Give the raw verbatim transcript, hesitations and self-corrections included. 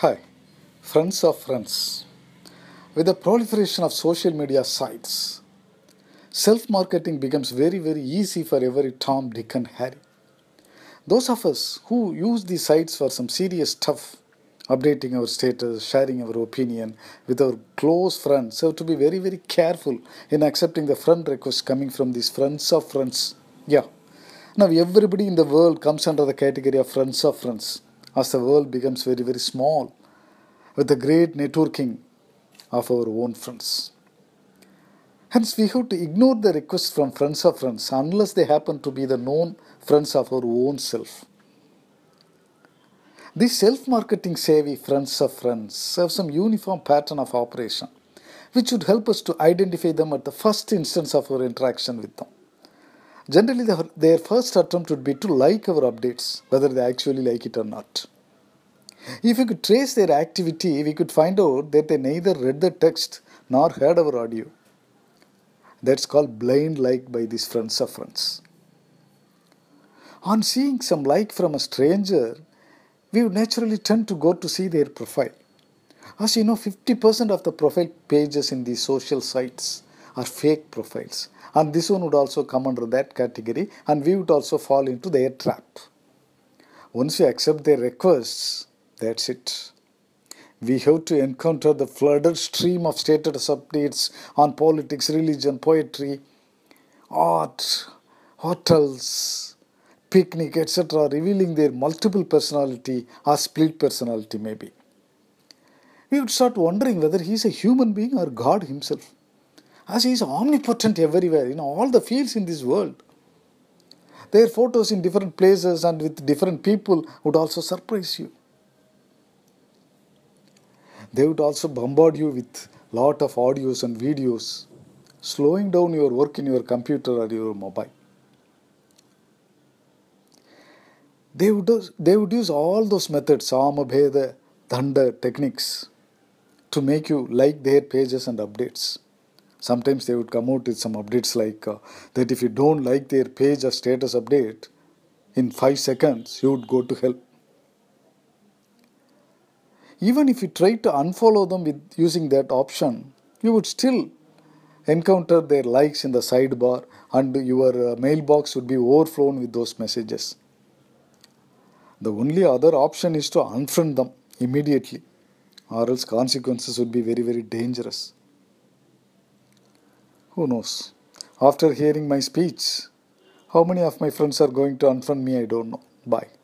Hi, friends of friends. With the proliferation of social media sites, self-marketing becomes very, very easy for every Tom, Dick and Harry. Those of us who use these sites for some serious stuff, updating our status, sharing our opinion with our close friends, have to be very, very careful in accepting the friend requests coming from these friends of friends. Yeah. Now everybody in the world comes under the category of friends of friends as the world becomes very, very small with the great networking of our own friends. Hence, we have to ignore the requests from friends of friends unless they happen to be the known friends of our own self. These self-marketing savvy friends of friends have some uniform pattern of operation, which would help us to identify them at the first instance of our interaction with them. Generally, the, their first attempt would be to like our updates, whether they actually like it or not. If we could trace their activity, we could find out that they neither read the text nor heard our audio. That's called blind like by these friends of friends. On seeing some like from a stranger, we would naturally tend to go to see their profile. As you know, fifty percent of the profile pages in these social sites are fake profiles. And this one would also come under that category, and we would also fall into their trap. Once we accept their requests, that's it. We have to encounter the flooded stream of status updates on politics, religion, poetry, art, hotels, picnic, et cetera, revealing their multiple personality or split personality maybe. We would start wondering whether he is a human being or God himself, as he is omnipotent everywhere in all the fields in this world. Their photos in different places and with different people would also surprise you. They would also bombard you with a lot of audios and videos, slowing down your work in your computer or your mobile. They would, do, they would use all those methods, Samabheda, Dhanda techniques, to make you like their pages and updates. Sometimes they would come out with some updates like uh, that if you don't like their page or status update, in five seconds you would go to hell. Even if you try to unfollow them with using that option, you would still encounter their likes in the sidebar and your uh, mailbox would be overflown with those messages. The only other option is to unfriend them immediately, or else consequences would be very, very dangerous. Who knows? After hearing my speech, how many of my friends are going to unfriend me, I don't know. Bye.